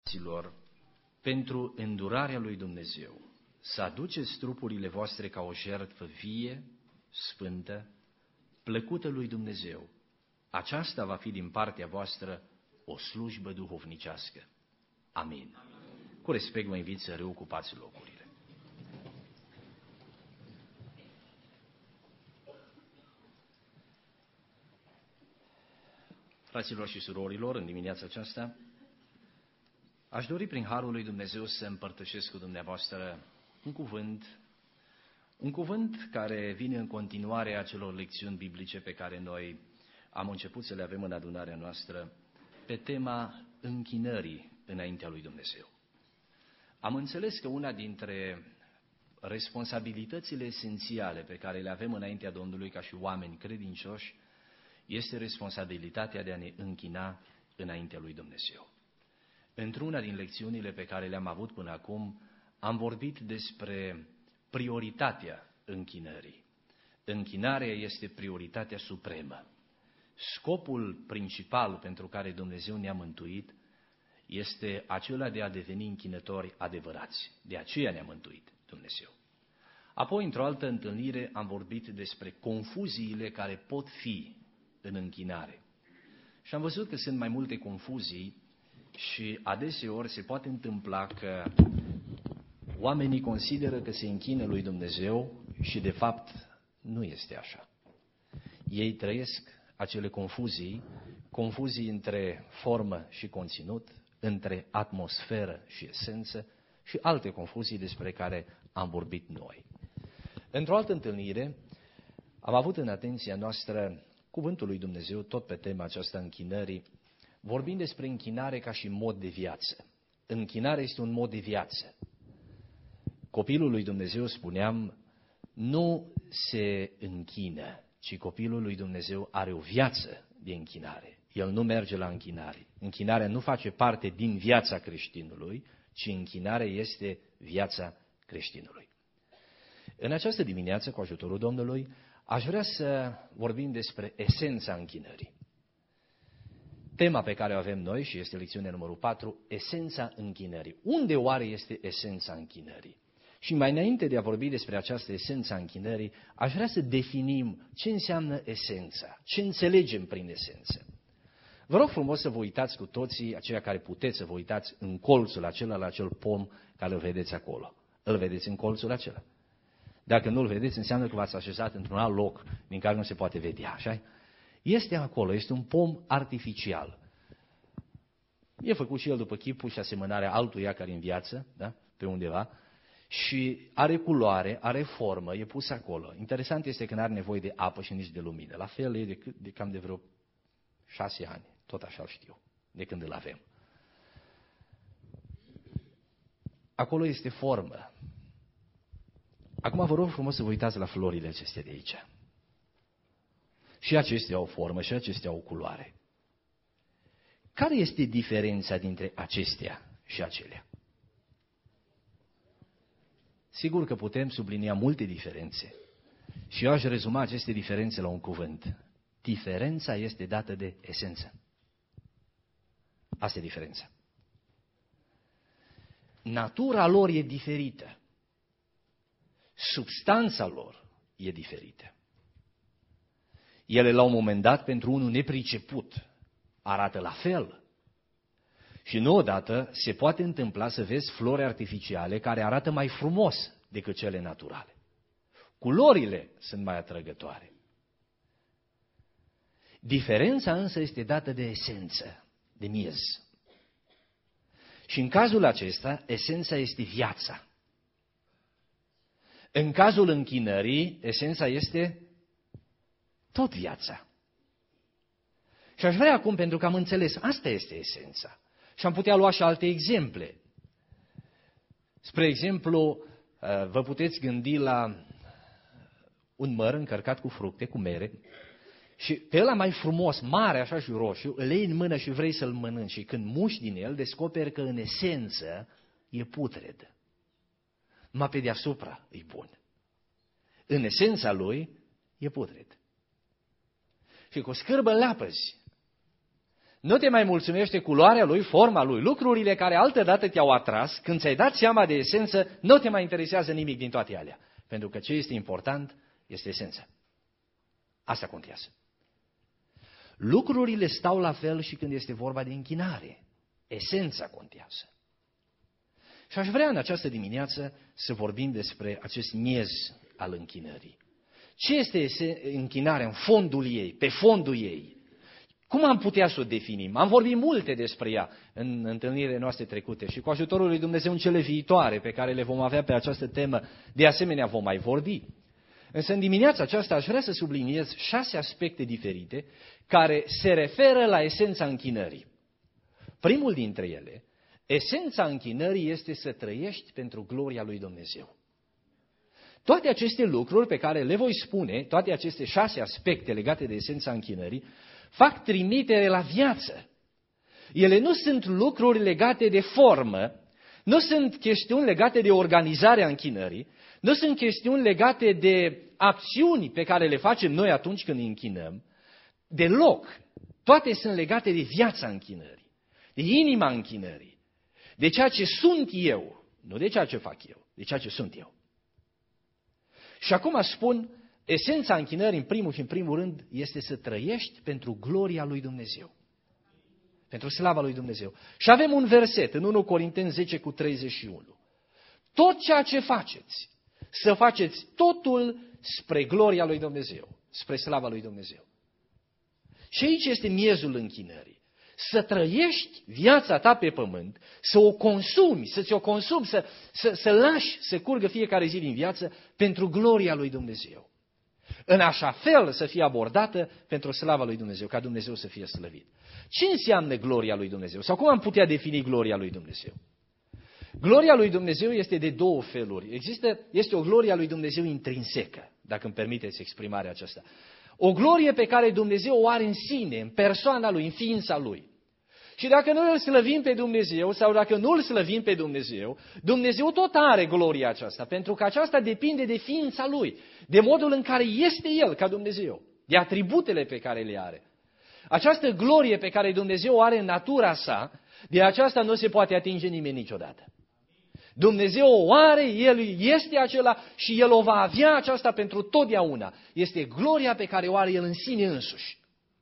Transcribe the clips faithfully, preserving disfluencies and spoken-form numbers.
Fraților, pentru îndurarea lui Dumnezeu, să aduceți trupurile voastre ca o jertfă vie, sfântă, plăcută lui Dumnezeu. Aceasta va fi din partea voastră o slujbă duhovnicească. Amin. Amin. Cu respect vă invit să reocupați locurile. Fraților și surorilor, în dimineața aceasta, aș dori prin Harul lui Dumnezeu să împărtășesc cu dumneavoastră un cuvânt, un cuvânt care vine în continuare a celor lecțiuni biblice pe care noi am început să le avem în adunarea noastră pe tema închinării înaintea lui Dumnezeu. Am înțeles că una dintre responsabilitățile esențiale pe care le avem înaintea Domnului ca și oameni credincioși este responsabilitatea de a ne închina înaintea lui Dumnezeu. Într-una din lecțiunile pe care le-am avut până acum, am vorbit despre prioritatea închinării. Închinarea este prioritatea supremă. Scopul principal pentru care Dumnezeu ne-a mântuit este acela de a deveni închinători adevărați. De aceea ne-a mântuit Dumnezeu. Apoi, într-o altă întâlnire, am vorbit despre confuziile care pot fi în închinare. Și am văzut că sunt mai multe confuzii și adeseori se poate întâmpla că oamenii consideră că se închină lui Dumnezeu și de fapt nu este așa. Ei trăiesc acele confuzii, confuzii între formă și conținut, între atmosferă și esență și alte confuzii despre care am vorbit noi. Într-o altă întâlnire am avut în atenția noastră cuvântul lui Dumnezeu tot pe tema aceasta închinării, vorbind despre închinare ca și mod de viață. Închinarea este un mod de viață. Copilul lui Dumnezeu, spuneam, nu se închină, ci copilul lui Dumnezeu are o viață de închinare. El nu merge la închinare. Închinarea nu face parte din viața creștinului, ci închinarea este viața creștinului. În această dimineață, cu ajutorul Domnului, aș vrea să vorbim despre esența închinării. Tema pe care o avem noi, și este lecțiunea numărul patru, esența închinării. Unde oare este esența închinării? Și mai înainte de a vorbi despre această esență a închinării, aș vrea să definim ce înseamnă esența, ce înțelegem prin esență. Vă rog frumos să vă uitați cu toții, aceia care puteți să vă uitați în colțul acela, la acel pom care îl vedeți acolo. Îl vedeți în colțul acela. Dacă nu îl vedeți, înseamnă că v-ați așezat într-un alt loc din care nu se poate vedea, așa? Este acolo, este un pom artificial. E făcut și el după chipul și asemănarea altuia care în viață, da? Pe undeva, și are culoare, are formă, e pus acolo. Interesant este că nu are nevoie de apă și nici de lumină. La fel e de, de cam de vreo șase ani, tot așa știu, de când îl avem. Acolo este formă. Acum vă rog frumos să vă uitați la florile acestea de aici. Și acestea au formă, și acestea au culoare. Care este diferența dintre acestea și acelea? Sigur că putem sublinia multe diferențe. Și eu aș rezuma aceste diferențe la un cuvânt. Diferența este dată de esență. Asta e diferența. Natura lor e diferită. Substanța lor e diferită. Ele, la un moment dat, pentru unul nepriceput, arată la fel. Și nu odată se poate întâmpla să vezi flori artificiale care arată mai frumos decât cele naturale. Culorile sunt mai atrăgătoare. Diferența însă este dată de esență, de miez. Și în cazul acesta, esența este viața. În cazul închinării, esența este tot viața. Și aș vrea acum, pentru că am înțeles, asta este esența. Și am putea lua și alte exemple. Spre exemplu, vă puteți gândi la un măr încărcat cu fructe, cu mere, și pe ăla mai frumos, mare, așa și roșu, îl iei în mână și vrei să-l mănânci. Și când muști din el, descoperi că în esență e putred. Numai pe deasupra e bun. În esența lui e putred. Și cu o scârbă lapăzi. Nu te mai mulțumește culoarea lui, forma lui, lucrurile care altădată te-au atras, când ți-ai dat seama de esență, nu te mai interesează nimic din toate alea. Pentru că ce este important este esența. Asta contează. Lucrurile stau la fel și când este vorba de închinare. Esența contează. Și aș vrea în această dimineață să vorbim despre acest miez al închinării. Ce este închinarea în fondul ei, pe fondul ei? Cum am putea să o definim? Am vorbit multe despre ea în întâlnirile noastre trecute și cu ajutorul lui Dumnezeu în cele viitoare pe care le vom avea pe această temă, de asemenea vom mai vorbi. Însă în dimineața aceasta aș vrea să subliniez șase aspecte diferite care se referă la esența închinării. Primul dintre ele, esența închinării este să trăiești pentru gloria lui Dumnezeu. Toate aceste lucruri pe care le voi spune, toate aceste șase aspecte legate de esența închinării, fac trimitere la viață. Ele nu sunt lucruri legate de formă, nu sunt chestiuni legate de organizarea închinării, nu sunt chestiuni legate de acțiuni pe care le facem noi atunci când ne închinăm. Deloc. Toate sunt legate de viața închinării, de inima închinării, de ceea ce sunt eu, nu de ceea ce fac eu, de ceea ce sunt eu. Și acum spun, esența închinării în primul și în primul rând este să trăiești pentru gloria lui Dumnezeu. Pentru slava lui Dumnezeu. Și avem un verset în întâi Corinteni zece cu treizeci și unu. Tot ceea ce faceți, să faceți totul spre gloria lui Dumnezeu, spre slava lui Dumnezeu. Și aici este miezul închinării. Să trăiești viața ta pe pământ, să o consumi, să ți-o consumi, să, să, să lași să curgă fiecare zi din viață pentru gloria lui Dumnezeu. În așa fel să fie abordată pentru slava lui Dumnezeu, ca Dumnezeu să fie slăvit. Ce înseamnă gloria lui Dumnezeu? Sau cum am putea defini gloria lui Dumnezeu? Gloria lui Dumnezeu este de două feluri. Există, este o gloria lui Dumnezeu intrinsecă, dacă îmi permiteți exprimarea aceasta. O glorie pe care Dumnezeu o are în sine, în persoana Lui, în ființa Lui. Și dacă noi îl slăvim pe Dumnezeu sau dacă nu îl slăvim pe Dumnezeu, Dumnezeu tot are gloria aceasta, pentru că aceasta depinde de ființa Lui, de modul în care este El ca Dumnezeu, de atributele pe care le are. Această glorie pe care Dumnezeu o are în natura sa, de aceasta nu se poate atinge nimeni niciodată. Dumnezeu o are, El este acela și El o va avea aceasta pentru totdeauna. Este gloria pe care o are El în sine însuși.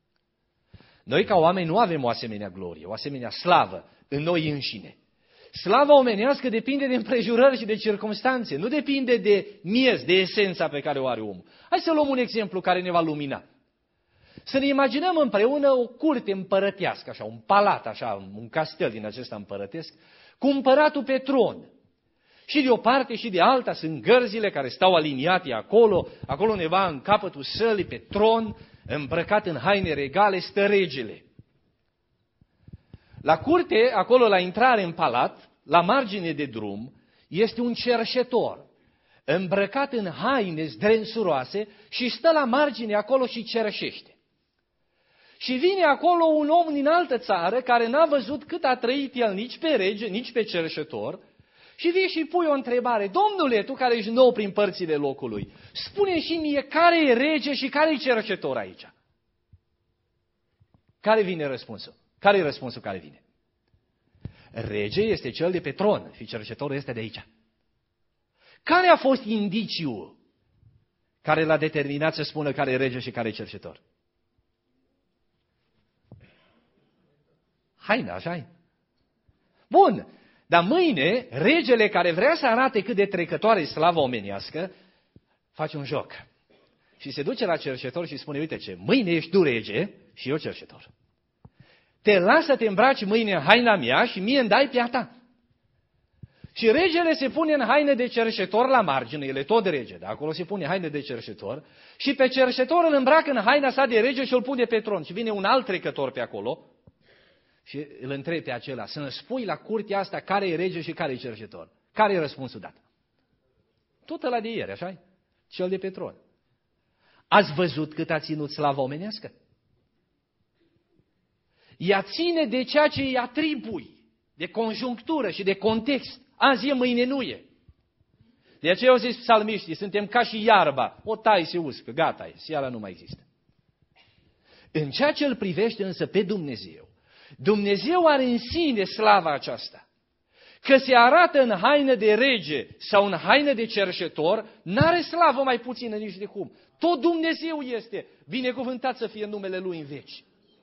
Noi ca oameni nu avem o asemenea glorie, o asemenea slavă în noi înșine. Slava omenească depinde de împrejurări și de circumstanțe, nu depinde de miez, de esența pe care o are omul. Hai să luăm un exemplu care ne va lumina. Să ne imaginăm împreună o curte împărătească, așa, un palat, așa, un castel din acesta împărătesc, cu împăratul pe tron. Și de o parte și de alta sunt gărzile care stau aliniate acolo, acolo undeva în capătul sălii, pe tron, îmbrăcat în haine regale, stă regele. La curte, acolo la intrare în palat, la margine de drum, este un cerșetor, îmbrăcat în haine zdrensuroase și stă la margine acolo și cerșește. Și vine acolo un om din altă țară care n-a văzut cât a trăit el nici pe rege, nici pe cerșetor, și vii și pui o întrebare: Domnule, tu care ești nou prin părțile locului, spune și mie care e rege și care e cerșetor aici? Care vine răspunsul? Care e răspunsul care vine? Rege este cel de pe tron și cerșetorul este de aici. Care a fost indiciul care l-a determinat să spună care e rege și care e cerșetor? Haina, așa-i? Bun, dar mâine, regele care vrea să arate cât de trecătoare e slava omenească, face un joc. Și se duce la cerșetor și spune: uite ce, mâine ești tu rege și eu cerșetor. Te las să te îmbraci mâine în haina mea și mie îmi dai pe a ta. Și regele se pune în haine de cerșetor la margine, el e tot rege, dar acolo se pune haine de cerșetor, și pe cerșetor îl îmbracă în haina sa de rege și îl pune pe tron. Și vine un alt trecător pe acolo și îl întrebe pe acela: să-mi spui la curtea asta care e rege și care e cerșetor. Care e răspunsul dat? Tot ăla de ieri, așa-i? Cel de pe tron. Ați văzut cât a ținut slava omenească? Ea ține de ceea ce îi atribui, de conjunctură și de context. Azi e, mâine nu e. De aceea au zis psalmiștii: suntem ca și iarba, o tai, se uscă, gata e, seara nu mai există. În ceea ce îl privește însă pe Dumnezeu, Dumnezeu are în sine slava aceasta. Că se arată în haină de rege sau în haină de cerșetor, n-are slavă mai puțină nici de cum. Tot Dumnezeu este, binecuvântat să fie numele Lui în veci.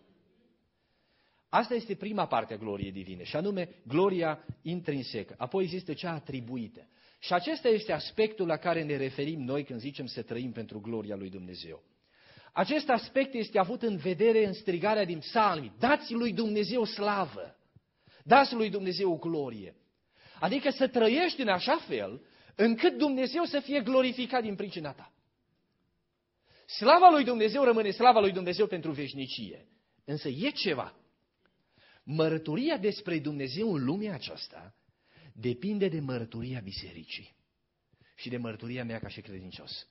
Asta este prima parte a gloriei divine, și anume gloria intrinsecă. Apoi există cea atribuită. Și acesta este aspectul la care ne referim noi când zicem să trăim pentru gloria lui Dumnezeu. Acest aspect este avut în vedere în strigarea din psalmi. Dați lui Dumnezeu slavă, dați lui Dumnezeu glorie. Adică să trăiești în așa fel încât Dumnezeu să fie glorificat din pricina ta. Slava lui Dumnezeu rămâne slava lui Dumnezeu pentru veșnicie. Însă e ceva. Mărturia despre Dumnezeu în lumea aceasta depinde de mărturia bisericii și de mărturia mea ca și credincios.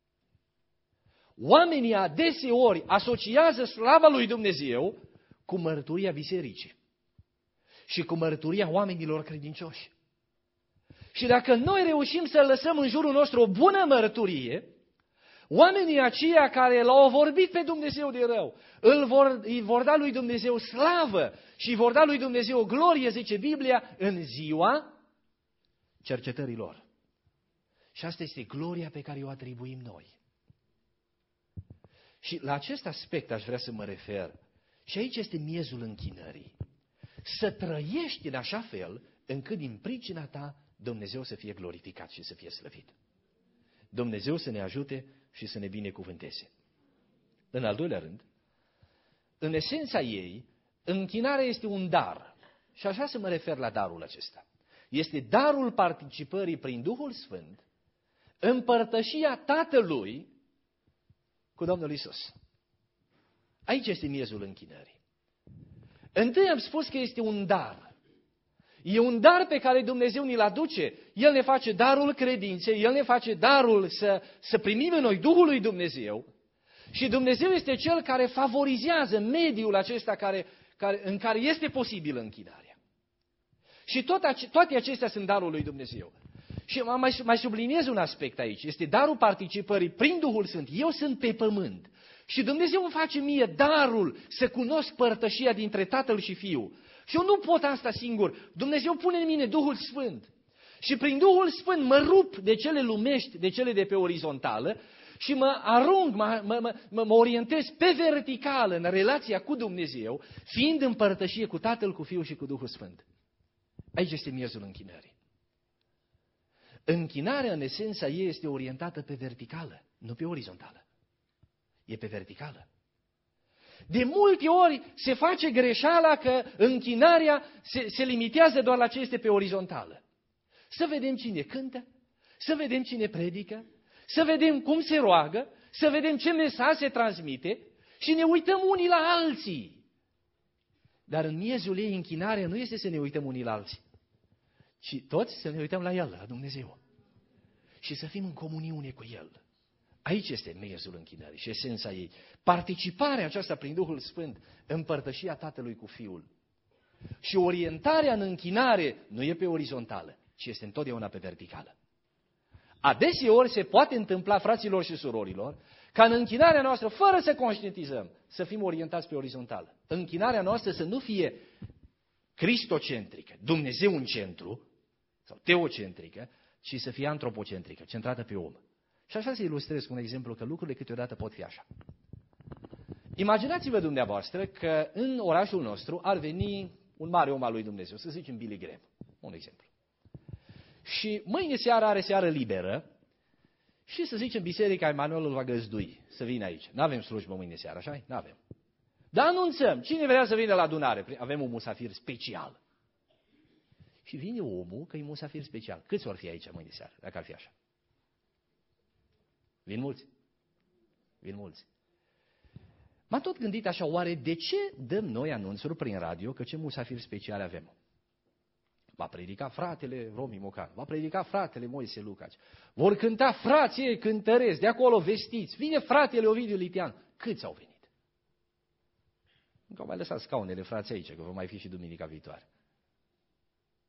Oamenii adeseori asociază slava lui Dumnezeu cu mărturia bisericii și cu mărturia oamenilor credincioși. Și dacă noi reușim să lăsăm în jurul nostru o bună mărturie, oamenii aceia care l-au vorbit pe Dumnezeu de rău, îl vor, îi vor da lui Dumnezeu slavă și îi vor da lui Dumnezeu glorie, zice Biblia, în ziua cercetării lor. Și asta este gloria pe care o atribuim noi. Și la acest aspect aș vrea să mă refer. Și aici este miezul închinării. Să trăiești în așa fel încât din pricina ta Dumnezeu să fie glorificat și să fie slăvit. Dumnezeu să ne ajute și să ne binecuvânteze. În al doilea rând, în esența ei, închinarea este un dar. Și așa să mă refer la darul acesta. Este darul participării prin Duhul Sfânt în părtășia Tatălui cu Domnul Iisus. Aici este miezul închinării. Întâi am spus că este un dar. E un dar pe care Dumnezeu ni-l aduce. El ne face darul credinței, El ne face darul să, să primim în noi Duhul lui Dumnezeu. Și Dumnezeu este Cel care favorizează mediul acesta care, care, în care este posibil închinarea. Și tot, toate acestea sunt darul lui Dumnezeu. Și mai, mai subliniez un aspect aici. Este darul participării prin Duhul Sfânt. Eu sunt pe pământ. Și Dumnezeu îmi face mie darul să cunosc părtășia dintre Tatăl și Fiul. Și eu nu pot asta singur. Dumnezeu pune în mine Duhul Sfânt. Și prin Duhul Sfânt mă rup de cele lumești, de cele de pe orizontală și mă arunc, mă, mă, mă, mă orientez pe verticală în relația cu Dumnezeu, fiind în părtășie cu Tatăl, cu Fiul și cu Duhul Sfânt. Aici este miezul închinării. Închinarea, în esența ei, este orientată pe verticală, nu pe orizontală. E pe verticală. De multe ori se face greșeala că închinarea se, se limitează doar la ce este pe orizontală. Să vedem cine cântă, să vedem cine predică, să vedem cum se roagă, să vedem ce mesaj se transmite și ne uităm unii la alții. Dar în miezul ei, închinarea nu este să ne uităm unii la alții, ci toți să ne uităm la El, la Dumnezeu. Și să fim în comuniune cu El. Aici este miezul închinării și esența ei. Participarea aceasta prin Duhul Sfânt în părtășia Tatălui cu Fiul. Și orientarea în închinare nu e pe orizontală, ci este întotdeauna pe verticală. Adeseori se poate întâmpla, fraților și surorilor, ca în închinarea noastră, fără să conștientizăm, să fim orientați pe orizontală. Închinarea noastră să nu fie cristocentrică, Dumnezeu în centru, sau teocentrică, ci să fie antropocentrică, centrată pe om. Și așa să ilustrez cu un exemplu că lucrurile câteodată pot fi așa. Imaginați-vă dumneavoastră că în orașul nostru ar veni un mare om al lui Dumnezeu, să zicem Billy Graham, un exemplu. Și mâine seara are seară liberă și să zicem Biserica Emanuel îl va găzdui să vină aici. Nu avem slujbă mâine seara, așa? Nu avem. Dar anunțăm, cine vrea să vină la adunare? Avem un musafir special. Și vine omul că e musafir special. Câți vor fi aici mâine seara, dacă ar fi așa? Vin mulți? Vin mulți. M-am tot gândit așa, oare de ce dăm noi anunțuri prin radio că ce musafiri speciale avem? Va predica fratele Romi Mocan, va predica fratele Moise Lucaci, vor cânta frații cântăresc, de acolo vestiți, vine fratele Ovidiu Litian. Câți au venit? Încă au mai lăsat scaunele frații aici, că vor mai fi și duminica viitoare.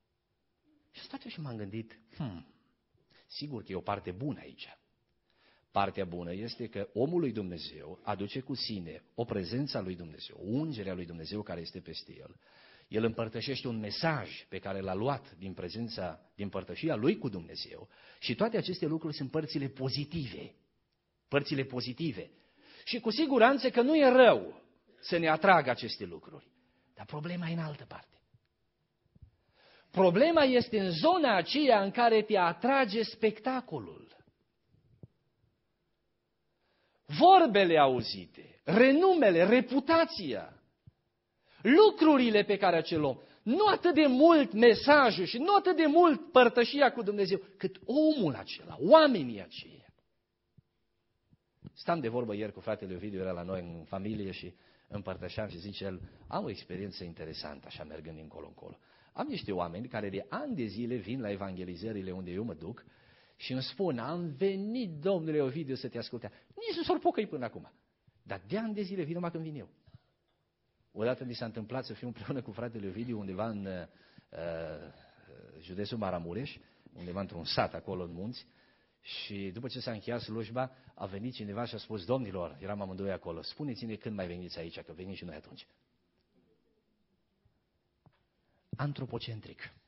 Și stat eu și m-am gândit, hmm, sigur că e o parte bună aici. Partea bună este că omul lui Dumnezeu aduce cu sine o prezență a lui Dumnezeu, o ungere a lui Dumnezeu care este peste el. El împărtășește un mesaj pe care l-a luat din prezența, din părtășia lui cu Dumnezeu și toate aceste lucruri sunt părțile pozitive. Părțile pozitive. Și cu siguranță că nu e rău să ne atragă aceste lucruri. Dar problema e în altă parte. Problema este în zona aceea în care te atrage spectacolul. Vorbele auzite, renumele, reputația, lucrurile pe care acel om, nu atât de mult mesajul și nu atât de mult părtășia cu Dumnezeu, cât omul acela, oamenii aceia. Stam de vorbă ieri cu fratele Ovidiu, era la noi în familie și împărtășeam și zice el, am o experiență interesantă așa mergând încolo-încolo. Am niște oameni care de ani de zile vin la evangelizările unde eu mă duc și îmi spun, am venit, domnule Ovidiu, să te asculte. Nici nu s-or pocăi până acum. Dar de ani de zile vin numai când vin eu. Odată mi s-a întâmplat să fiu împreună cu fratele Ovidiu undeva în uh, județul Maramureș, undeva într-un sat acolo în munți, și după ce s-a încheiat slujba, a venit cineva și a spus, domnilor, eram amândoi acolo, spuneți-ne când mai veniți aici, că venim și noi atunci. Antropocentric.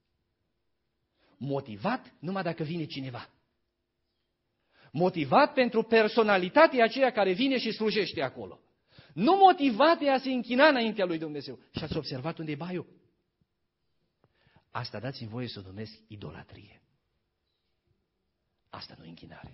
Motivat numai dacă vine cineva. Motivat pentru personalitatea aceea care vine și slujește acolo. Nu motivat de a se închina înaintea lui Dumnezeu. Și ați observat unde e baiul? Asta dați-mi voie să o numesc idolatrie. Asta nu e închinare.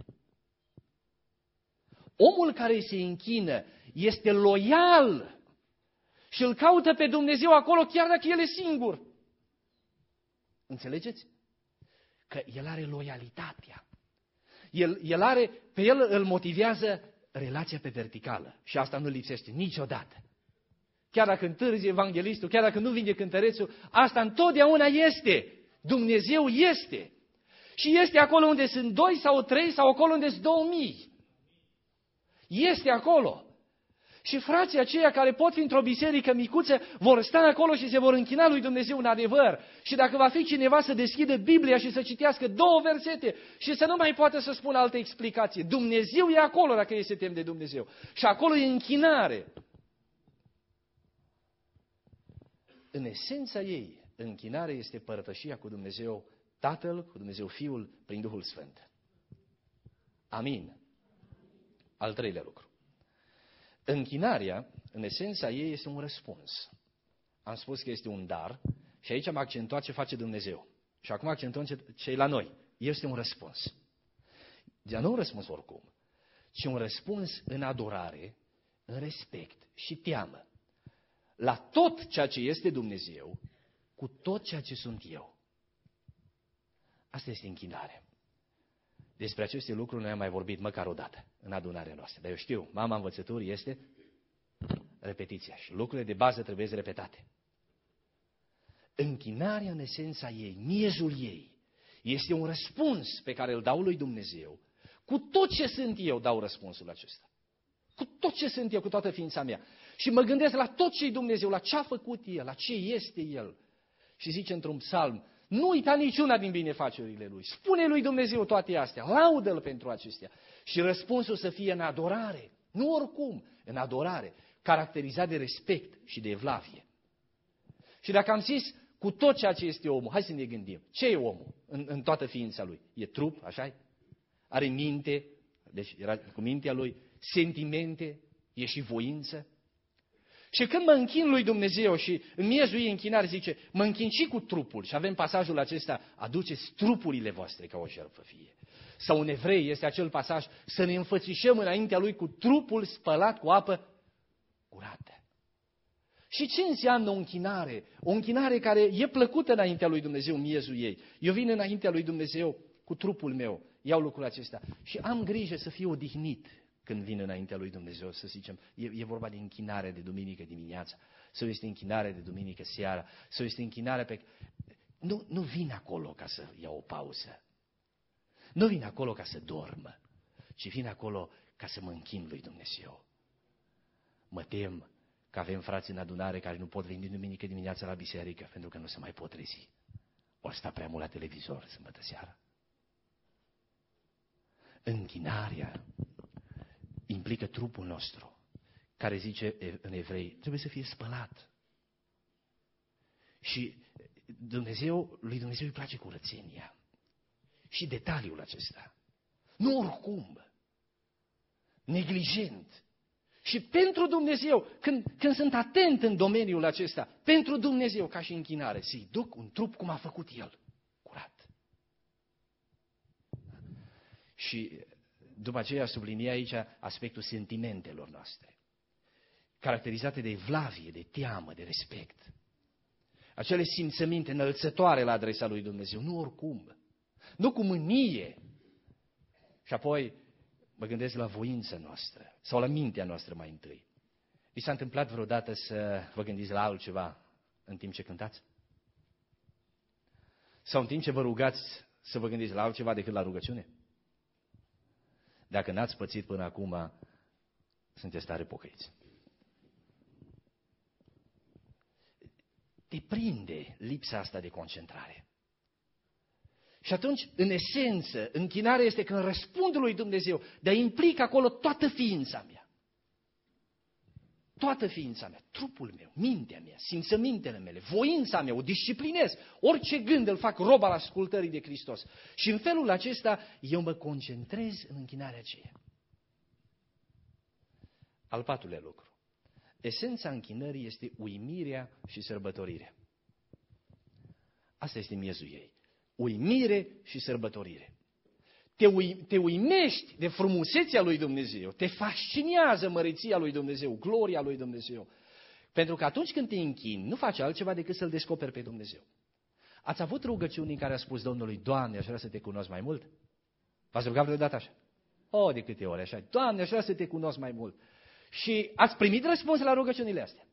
Omul care se închină este loial și îl caută pe Dumnezeu acolo chiar dacă el e singur. Înțelegeți? Că el are loialitatea. El, el are, pe el îl motivează relația pe verticală. Și asta nu lipsește niciodată. Chiar dacă întârzi evanghelistul, chiar dacă nu vine cântărețul, asta întotdeauna este. Dumnezeu este. Și este acolo unde sunt doi sau trei sau acolo unde sunt două mii. Este acolo. Și frații aceia care pot fi într-o biserică micuță vor sta acolo și se vor închina lui Dumnezeu în adevăr. Și dacă va fi cineva să deschidă Biblia și să citească două versete și să nu mai poată să spună altă explicație, Dumnezeu e acolo dacă ei se tem de Dumnezeu. Și acolo e închinare. În esența ei, închinarea este părtășia cu Dumnezeu Tatăl, cu Dumnezeu Fiul, prin Duhul Sfânt. Amin. Al treilea lucru. Închinarea, în esența ei, este un răspuns. Am spus că este un dar și aici am accentuat ce face Dumnezeu. Și acum accentuăm ce, ce e la noi. Este un răspuns. Dar nu un răspuns oricum, ci un răspuns în adorare, în respect și teamă. La tot ceea ce este Dumnezeu, cu tot ceea ce sunt eu. Asta este închinare. Despre aceste lucruri noi am mai vorbit măcar o dată în adunarea noastră. Dar eu știu, mama învățăturii este repetiția și lucrurile de bază trebuie repetate. Închinarea în esența ei, miezul ei, este un răspuns pe care îl dau lui Dumnezeu. Cu tot ce sunt eu dau răspunsul acesta. Cu tot ce sunt eu, cu toată ființa mea. Și mă gândesc la tot ce e Dumnezeu, la ce a făcut El, la ce este El. Și zice într-un psalm, nu uita niciuna din binefacerile Lui. Spune lui Dumnezeu toate astea, laudă-L pentru acestea. Și răspunsul să fie în adorare, nu oricum, în adorare, caracterizat de respect și de evlavie. Și dacă am zis cu tot ceea ce este omul, hai să ne gândim, ce e omul în, în toată ființa lui? E trup, așa-i? Are minte, deci era cu mintea lui, sentimente, e și voință. Și când mă închin lui Dumnezeu și în miezul ei închinare zice, mă închin și cu trupul. Și avem pasajul acesta, aduceți trupurile voastre ca o jertfă fie. Sau în Evrei este acel pasaj, să ne înfățișăm înaintea lui cu trupul spălat cu apă curată. Și ce înseamnă o închinare? O închinare care e plăcută înaintea lui Dumnezeu, miezul ei. Eu vin înaintea lui Dumnezeu cu trupul meu, iau lucrul acesta și am grijă să fiu odihnit. Când vin înaintea lui Dumnezeu, să zicem, e, e vorba de închinare de duminică dimineața, sau este închinare de duminică seara, sau este închinare pe... Nu, nu vin acolo ca să iau o pauză. Nu vin acolo ca să dorm, ci vin acolo ca să mă închin lui Dumnezeu. Mă tem că avem frați în adunare care nu pot veni duminică dimineața la biserică, pentru că nu se mai pot trezi. O sta prea mult la televizor sâmbătă seara. Închinarea implică trupul nostru, care zice în Evrei, trebuie să fie spălat. Și Dumnezeu, lui Dumnezeu îi place curățenia. Și detaliul acesta. Nu oricum. Neglijent. Și pentru Dumnezeu, când, când sunt atent în domeniul acesta, pentru Dumnezeu, ca și închinare, să-i duc un trup cum a făcut El, curat. Și după aceea sublinie aici aspectul sentimentelor noastre, caracterizate de evlavie, de teamă, de respect. Acele simțăminte înălțătoare la adresa lui Dumnezeu, nu oricum, nu cu mânie. Și apoi mă gândesc la voința noastră sau la mintea noastră mai întâi. Vi s-a întâmplat vreodată să vă gândiți la altceva în timp ce cântați? Sau în timp ce vă rugați să vă gândiți la altceva decât la rugăciune? Dacă n-ați pățit până acum, sunteți tare pocăiți. Te prinde lipsa asta de concentrare. Și atunci, în esență, închinarea este când răspund lui Dumnezeu, dar implică acolo toată ființa mea. Toată ființa mea, trupul meu, mintea mea, simțămintele mele, voința mea, o disciplinez. Orice gând îl fac rob al ascultării de Hristos. Și în felul acesta eu mă concentrez în închinarea aceea. Al patrulea lucru. Esența închinării este uimirea și sărbătorirea. Asta este miezul ei. Uimire și sărbătorire. Te, ui, te uimești de frumusețea lui Dumnezeu, te fascinează măreția lui Dumnezeu, gloria lui Dumnezeu. Pentru că atunci când te închini, nu faci altceva decât să-L descoperi pe Dumnezeu. Ați avut rugăciuni în care a spus Domnului, Doamne, aș vrea să te cunosc mai mult? V-ați rugat vreodată așa? O, de câte ori așa? Doamne, aș vrea să te cunosc mai mult. Și ați primit răspuns la rugăciunile astea?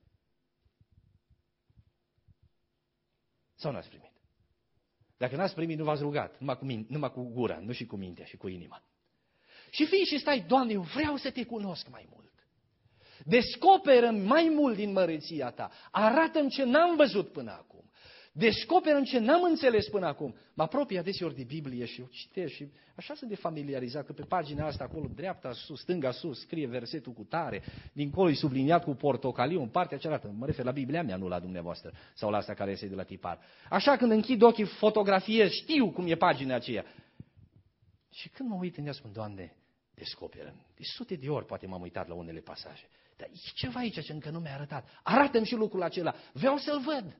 Sau n-ați primit? Dacă n-ați primit, nu v-ați rugat, numai cu, mine, numai cu gura, nu și cu mintea și cu inima. Și fii și stai, Doamne, eu vreau să te cunosc mai mult. Descoperă-mi mai mult din măreția ta. Arată-mi ce n-am văzut până acum. Descoperă-mi ce n-am înțeles până acum. Mă apropii adeseori de Biblie și eu citesc și așa sunt de familiarizat că pe pagina asta, acolo, dreapta sus, stânga sus, scrie versetul cu tare, dincolo e subliniat cu portocaliu, în partea cealaltă, mă refer la Biblia mea, nu la dumneavoastră, sau la asta care este de la tipar. Așa când închid ochii, fotografiez, știu cum e pagina aceea. Și când mă uit în ea, spun, Doamne, descoperă-mi. De sute de ori poate m-am uitat la unele pasaje. Dar e ceva aici ce încă nu mi-a arătat. Arată-mi și lucrul acela. Vreau să-l văd.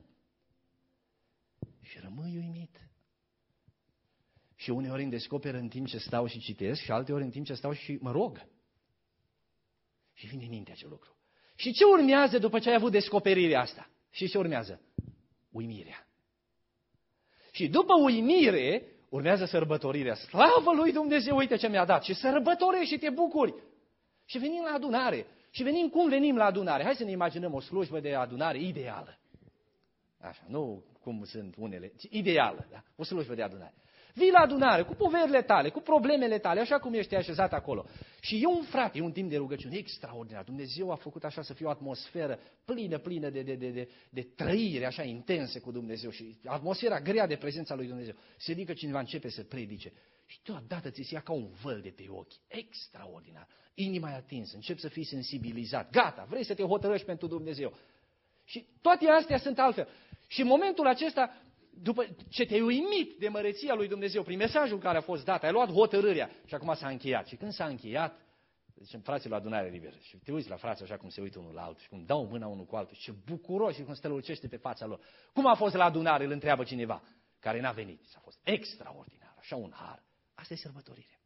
Și rămâi uimit. Și uneori îmi descoperă în timp ce stau și citesc și alteori în timp ce stau și mă rog. Și vine în minte acel lucru. Și ce urmează după ce ai avut descoperirea asta? Și ce urmează? Uimirea. Și după uimire urmează sărbătorirea. Slavă lui Dumnezeu, uite ce mi-a dat. Și sărbătorești și te bucuri. Și venim la adunare. Și venim cum venim la adunare. Hai să ne imaginăm o slujbă de adunare ideală. Așa, nu cum sunt unele, ci ideală, da? O slujbă de adunare. Vii la adunare cu poverile tale, cu problemele tale, așa cum ești așezat acolo. Și e un frate, e un timp de rugăciune extraordinar. Dumnezeu a făcut așa să fie o atmosferă plină, plină de, de, de, de, de trăire așa intensă cu Dumnezeu și atmosfera grea de prezența lui Dumnezeu. Se ridică cineva, începe să predice și deodată ți se ia ca un văl de pe ochi. Extraordinar. Inima e atinsă, începi să fii sensibilizat. Gata, vrei să te hotărăști pentru Dumnezeu. Și toate astea sunt altfel. Și în momentul acesta, după ce te-ai uimit de măreția lui Dumnezeu, prin mesajul care a fost dat, ai luat hotărârea și acum s-a încheiat. Și când s-a încheiat, zicem, frații la adunare liberă. Și te uiți la frații așa cum se uită unul la altul și cum dau mâna unul cu altul și ce bucuros și cum strălucește pe fața lor. Cum a fost la adunare, îl întreabă cineva care n-a venit. S-a fost extraordinar, așa un har. Asta e sărbătorire.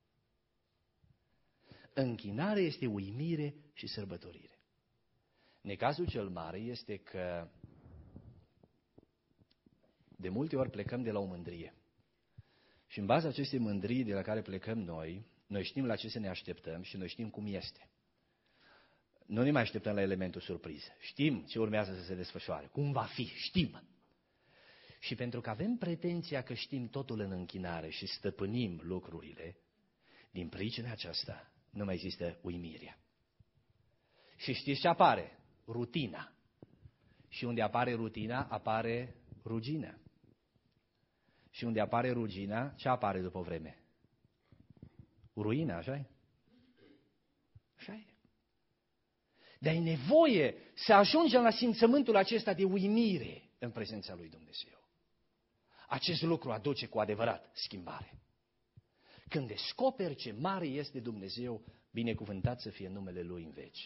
Închinare este uimire și sărbătorire. Necazul cel mare este că de multe ori plecăm de la o mândrie. Și în baza acestei mândrii de la care plecăm noi, noi știm la ce să ne așteptăm și noi știm cum este. Nu ne mai așteptăm la elementul surpriză. Știm ce urmează să se desfășoare, cum va fi, știm. Și pentru că avem pretenția că știm totul în închinare și stăpânim lucrurile, din pricina aceasta nu mai există uimirea. Și știți ce apare? Rutina. Și unde apare rutina, apare rugina. Și unde apare rugina, ce apare după vreme? cu ruina, așa-i? Așa-i. Dar e nevoie să ajungem la simțământul acesta de uimire în prezența lui Dumnezeu. Acest lucru aduce cu adevărat schimbare. Când descoperi ce mare este Dumnezeu, binecuvântat să fie numele Lui în veci.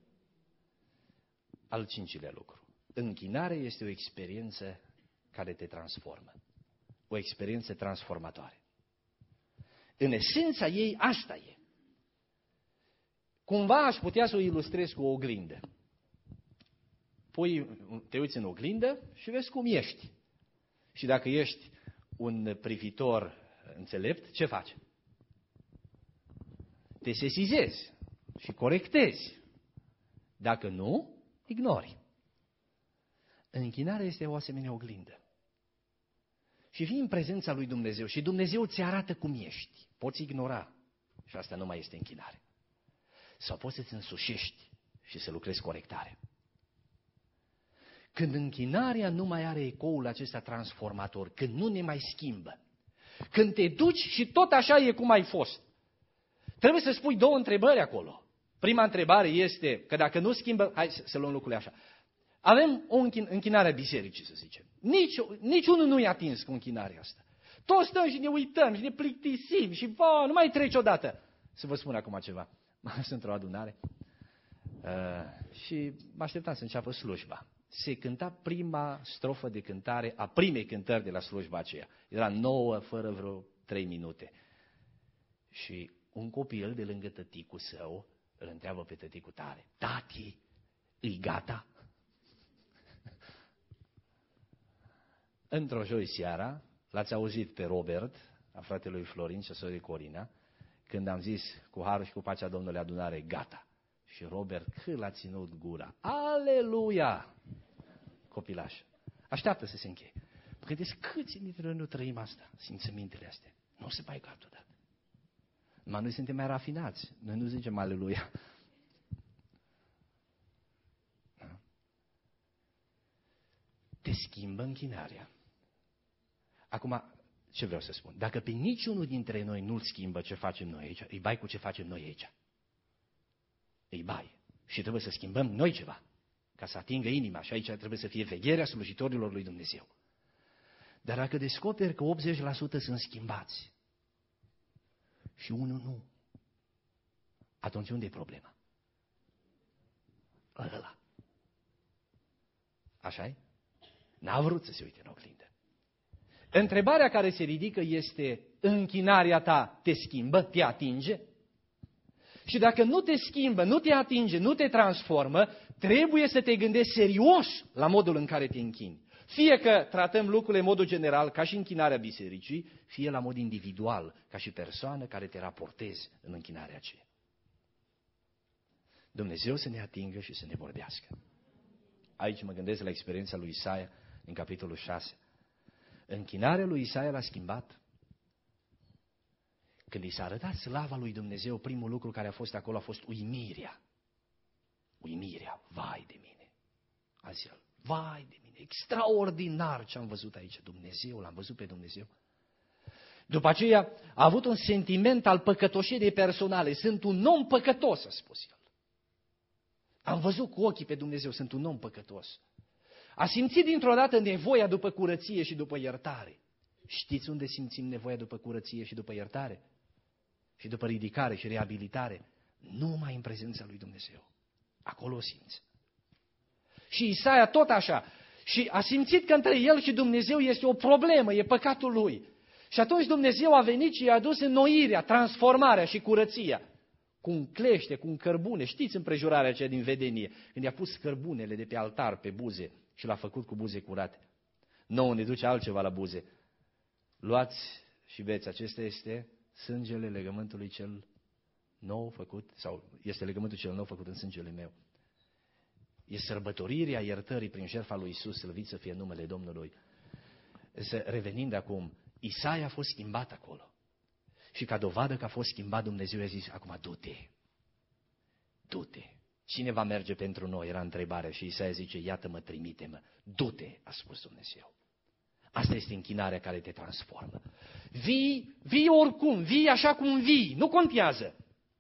Al cincilea lucru. Închinarea este o experiență care te transformă. O experiență transformatoare. În esența ei, asta e. Cumva aș putea să o ilustrez cu o oglindă. Pui, te uiți în oglindă și vezi cum ești. Și dacă ești un privitor înțelept, ce faci? Te sesizezi și corectezi. Dacă nu, ignori. Închinarea este o asemenea oglindă. Și fii în prezența lui Dumnezeu și Dumnezeu ți arată cum ești. Poți ignora și asta nu mai este închinare. Sau poți să-ți însușești și să lucrezi corectare. Când închinarea nu mai are ecoul acesta transformator, când nu ne mai schimbă, când te duci și tot așa e cum ai fost, trebuie să spui două întrebări acolo. Prima întrebare este că dacă nu schimbă, hai să luăm lucrurile așa. Avem o închinare a bisericii, să zicem. Nici, niciunul nu e atins cu închinarea asta. Toți stăm și ne uităm și ne plictisim și va, nu mai treci odată. Să vă spun acum ceva. M-am dus într-o adunare uh, și mă așteptam să înceapă slujba. Se cânta prima strofă de cântare a primei cântări de la slujba aceea. Era nouă, fără vreo trei minute. Și un copil de lângă tăticul său îl întreabă pe tăticul tare: tati, îi gata? Într-o joi seara, l-ați auzit pe Robert, a fratelui Florin și a sorii Corina, când am zis cu harul și cu pacea Domnului adunare, gata. Și Robert cât l-a ținut gura. Aleluia! Copilaș. Așteaptă să se încheie. Gândeți câți dintre noi nu trăim asta, simțămintele astea. Nu se mai gata odată. Numai noi suntem mai rafinați. Noi nu zicem aleluia. Da? Te schimbă închinarea. Acum, ce vreau să spun? Dacă pe niciunul dintre noi nu-l schimbă ce facem noi aici, îi bai cu ce facem noi aici. Îi bai. Și trebuie să schimbăm noi ceva, ca să atingă inima. Și aici trebuie să fie vegherea slujitorilor lui Dumnezeu. Dar dacă descoperi că optzeci la sută sunt schimbați și unul nu, atunci unde e problema? Ăla. Așa-i? N-a vrut să se uite în oglindă. Întrebarea care se ridică este: închinarea ta te schimbă, te atinge? Și dacă nu te schimbă, nu te atinge, nu te transformă, trebuie să te gândești serios la modul în care te închini. Fie că tratăm lucrurile în modul general, ca și închinarea bisericii, fie la mod individual, ca și persoană care te raportezi în închinarea aceea. Dumnezeu să ne atingă și să ne vorbească. Aici mă gândesc la experiența lui Isaia în capitolul șase. Închinarea lui Isaia l-a schimbat. Când i s-a arătat slava lui Dumnezeu, primul lucru care a fost acolo a fost uimirea. Uimirea, vai de mine. A zis el, vai de mine, extraordinar ce am văzut aici. Dumnezeu, l-am văzut pe Dumnezeu. După aceea a avut un sentiment al păcătoșirii personale. Sunt un om păcătos, a spus el. Am văzut cu ochii pe Dumnezeu, sunt un om păcătos. A simțit dintr-o dată nevoia după curăție și după iertare. Știți unde simțim nevoia după curăție și după iertare? Și după ridicare și reabilitare? Numai în prezența lui Dumnezeu. Acolo o simți. Și Isaia tot așa. Și a simțit că între el și Dumnezeu este o problemă, e păcatul lui. Și atunci Dumnezeu a venit și i-a adus înnoirea, transformarea și curăția. Cu un clește, cu un cărbune. Știți împrejurarea aceea din vedenie, când i-a pus cărbunele de pe altar pe buze și l-a făcut cu buze curate. Nouă ne duce altceva la buze. Luați și beți, acesta este sângele legământului cel nou făcut, sau este legământul cel nou făcut în sângele meu. E sărbătorirea iertării prin jertfa lui Iisus, slăvit să fie numele Domnului. Să, revenind acum, Isaia a fost schimbat acolo. Și ca dovadă că a fost schimbat, Dumnezeu i-a zis, acum du-te, du-te. Cine va merge pentru noi? Era întrebarea și Isaia zice, iată-mă, trimite-mă. Du-te, a spus Dumnezeu. Asta este închinarea care te transformă. Vii, vii oricum, vii așa cum vii, nu contează.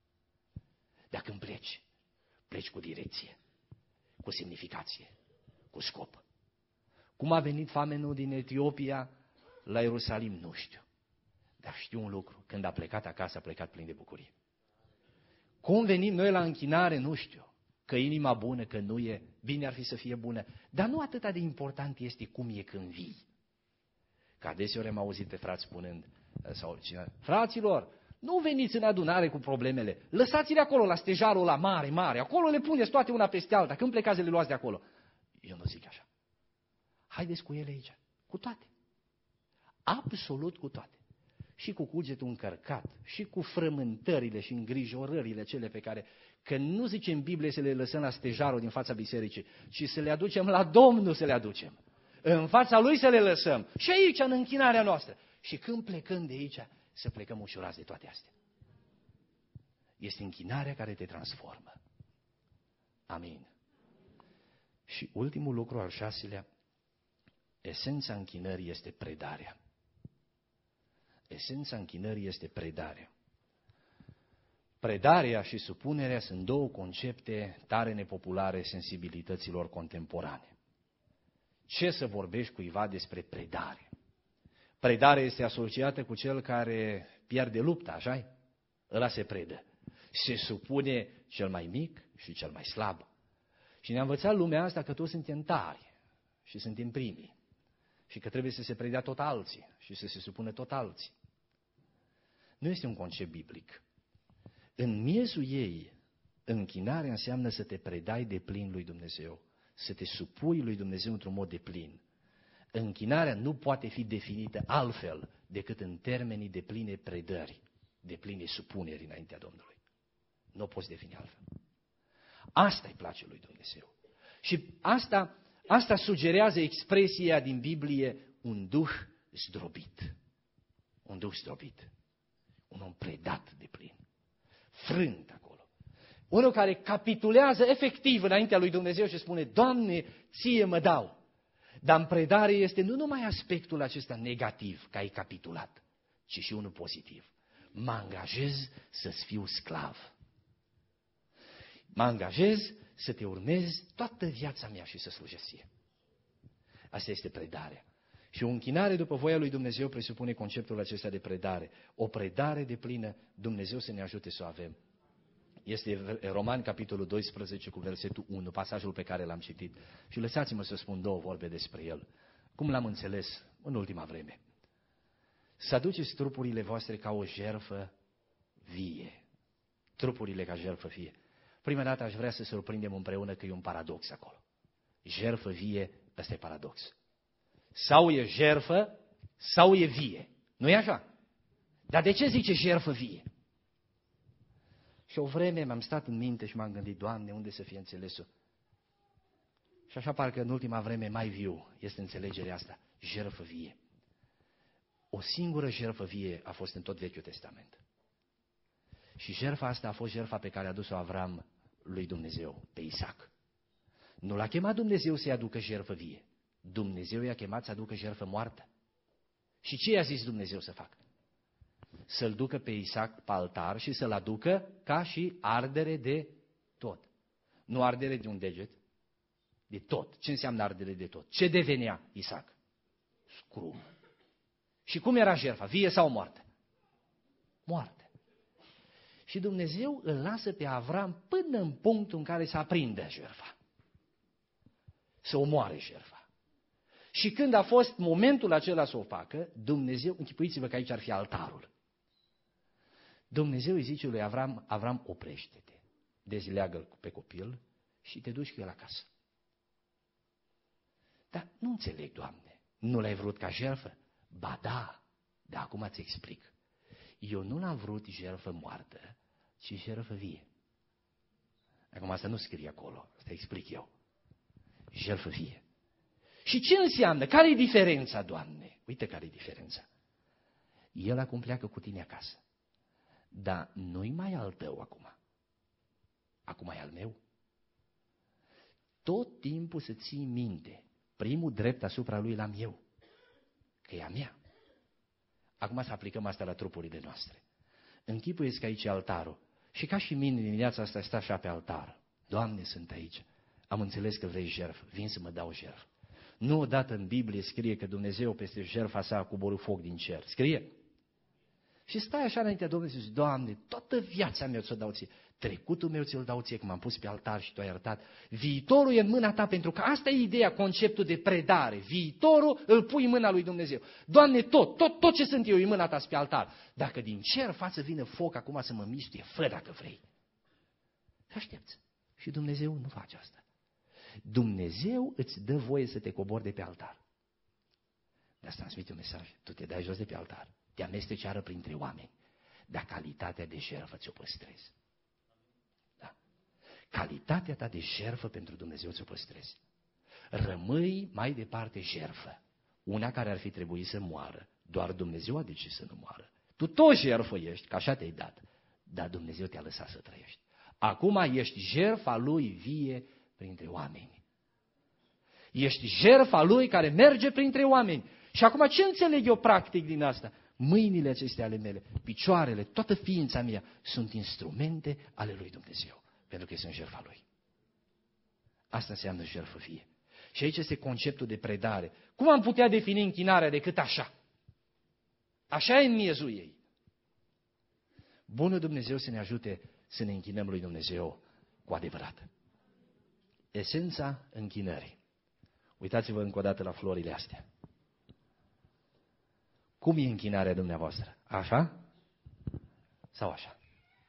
Dar când pleci, pleci cu direcție, cu semnificație, cu scop. Cum a venit famenul din Etiopia la Ierusalim, nu știu. Dar știu un lucru, când a plecat acasă, a plecat plin de bucurie. Cum venim noi la închinare, nu știu. Că inima bună, că nu e, bine ar fi să fie bună. Dar nu atât de important este cum e când vii. Că adeseori am auzit pe frați spunând, sau cineva, fraților, nu veniți în adunare cu problemele, lăsați-le acolo la stejarul la mare, mare, acolo le puneți toate una peste alta, când plecați le luați de acolo. Eu nu zic așa. Haideți cu ele aici, cu toate. Absolut cu toate. Și cu cugetul încărcat, și cu frământările și îngrijorările cele pe care, că nu zice în Biblie să le lăsăm la stejarul din fața bisericii, ci să le aducem la Domnul să le aducem. În fața Lui să le lăsăm. Și aici, în închinarea noastră. Și când plecăm de aici, să plecăm ușurați de toate astea. Este închinarea care te transformă. Amin. Și ultimul lucru, al șaselea, esența închinării este predarea. Esența închinării este predarea. Predarea și supunerea sunt două concepte tare nepopulare sensibilităților contemporane. Ce să vorbești cuiva despre predare? Predarea este asociată cu cel care pierde lupta, așa-i? Ăla se predă. Se supune cel mai mic și cel mai slab. Și ne-a învățat lumea asta că toți suntem tari și suntem primii. Și că trebuie să se predea tot alții și să se supună tot alții. Nu este un concept biblic. În miezul ei, închinarea înseamnă să te predai de plin lui Dumnezeu, să te supui lui Dumnezeu într-un mod de plin. Închinarea nu poate fi definită altfel decât în termenii de pline predări, de pline supuneri înaintea Domnului. Nu o poți defini altfel. Asta îi place lui Dumnezeu. Și asta, asta sugerează expresia din Biblie, un duh zdrobit. Un duh zdrobit. Un om predat de plin. Frânt acolo. Unul care capitulează efectiv înaintea lui Dumnezeu și spune, Doamne, ție mă dau. Dar în predare este nu numai aspectul acesta negativ, că ai capitulat, ci și unul pozitiv. Mă angajez să-ți fiu sclav. Mă angajez să te urmez toată viața mea și să slujesc ție. Asta este predarea. Și o închinare după voia lui Dumnezeu presupune conceptul acesta de predare. O predare de plină, Dumnezeu să ne ajute să o avem. Este Romani, capitolul doisprezece, cu versetul unu, pasajul pe care l-am citit. Și lăsați-mă să spun două vorbe despre el. Cum l-am înțeles în ultima vreme. Să aduceți trupurile voastre ca o jertfă vie. Trupurile ca jertfă vie. Prima dată aș vrea să surprindem împreună că e un paradox acolo. Jertfă vie, ăsta e paradox. Sau e jertfă, sau e vie. Nu e așa? Dar de ce zice jertfă vie? Și o vreme m-am stat în minte și m-am gândit, Doamne, unde să fie înțelesul? Și așa parcă în ultima vreme mai viu este înțelegerea asta, jertfă vie. O singură jertfă vie a fost în tot Vechiul Testament. Și jertfa asta a fost jertfa pe care a dus-o Avram lui Dumnezeu, pe Isaac. Nu l-a chemat Dumnezeu să-i aducă jertfă vie. Dumnezeu i-a chemat să aducă jertfă moartă. Și ce i-a zis Dumnezeu să facă? Să-l ducă pe Isaac pe altar și să-l aducă ca și ardere de tot. Nu ardere de un deget, de tot. Ce înseamnă ardere de tot? Ce devenea Isaac? Scrum. Și cum era jertfa? Vie sau moartă? Moartă. Și Dumnezeu îl lasă pe Avram până în punctul în care să aprindă jertfa. Să omoare jertfa. Și când a fost momentul acela să o facă, Dumnezeu, închipuiți-vă că aici ar fi altarul. Dumnezeu îi zice lui Avram, Avram, oprește-te, dezleagă-l pe copil și te duci cu el acasă. Dar nu înțeleg, Doamne, nu l-ai vrut ca jertfă? Ba da, dar acum îți explic. Eu nu l-am vrut jertfă moartă, ci jertfă vie. Acum asta nu scrie acolo, asta explic eu. Jertfă vie. Și ce înseamnă? Care e diferența, Doamne? Uite care e diferența. El acum pleacă cu tine acasă. Dar nu-i mai al tău acum. Acum e al meu. Tot timpul să ții minte. Primul drept asupra lui l-am eu. că e a mea. Acum să aplicăm asta la trupurile noastre. Închipuiesc că aici e altarul. Și ca și mine dimineața asta stă așa pe altar. Doamne, sunt aici. Am înțeles că vrei jertfă. Vin să mă dau jertfă. Nu odată în Biblie scrie că Dumnezeu peste jertfa sa a coborât foc din cer. Scrie? Și stai așa înaintea Domnului și zici, Doamne, toată viața mea ți-o dau ție. Trecutul meu ți-l dau ție, că m-am pus pe altar și tu ai iertat. Viitorul e în mâna ta, pentru că asta e ideea, conceptul de predare. Viitorul îl pui în mâna lui Dumnezeu. Doamne, tot, tot, tot ce sunt eu e în mâna ta pe altar. Dacă din cer față vine foc acum să mă mistuie, fă dacă vrei. Și aștepți. Și Dumnezeu nu face asta. Dumnezeu îți dă voie să te cobori de pe altar. Dar să transmite un mesaj. Tu te dai jos de pe altar. Te amesteci iară printre oameni. Dar calitatea de jertfă ți-o păstrezi. Da. Calitatea ta de jertfă pentru Dumnezeu ți-o păstrezi. Rămâi mai departe jertfă. Una care ar fi trebuit să moară. Doar Dumnezeu a decis să nu moară. Tu tot jertfă ești, că așa te-ai dat. Dar Dumnezeu te-a lăsat să trăiești. Acum ești jertfa Lui vie printre oameni. Ești jertfa Lui care merge printre oameni. Și acum ce înțeleg eu practic din asta? Mâinile acestea ale mele, picioarele, toată ființa mea sunt instrumente ale lui Dumnezeu. Pentru că sunt jertfa Lui. Asta înseamnă jertfă vie. Și aici este conceptul de predare. Cum am putea defini închinarea decât așa? Așa e în miezul ei. Bunul Dumnezeu să ne ajute să ne închinăm lui Dumnezeu cu adevărat. Esența închinării. Uitați-vă încă o dată la florile astea. Cum e închinarea dumneavoastră? Așa? Sau așa?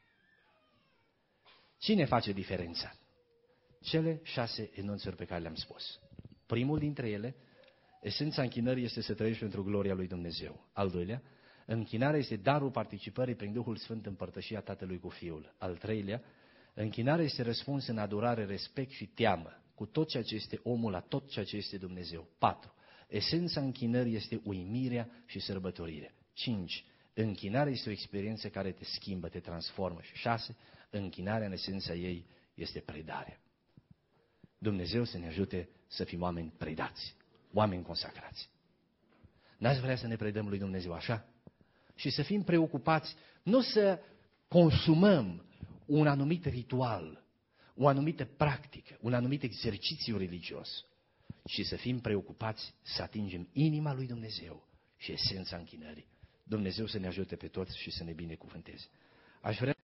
Cine face diferența? Cele șase enunțuri pe care le-am spus. Primul dintre ele, esența închinării este să trăiești pentru gloria lui Dumnezeu. Al doilea, închinarea este darul participării prin Duhul Sfânt în părtășia Tatălui cu Fiul. Al treilea, închinarea este răspuns în adorare, respect și teamă cu tot ceea ce este omul la tot ceea ce este Dumnezeu. Patru, esența închinării este uimirea și sărbătorirea. Cinci, închinarea este o experiență care te schimbă, te transformă. Și șase, închinarea în esența ei este predarea. Dumnezeu să ne ajute să fim oameni predați, oameni consacrați. N-ați vrea să ne predăm lui Dumnezeu așa? Și să fim preocupați, nu să consumăm un anumit ritual, o anumită practică, un anumit exercițiu religios, ci să fim preocupați să atingem inima lui Dumnezeu și esența închinării. Dumnezeu să ne ajute pe toți și să ne binecuvânteze. Aș vrea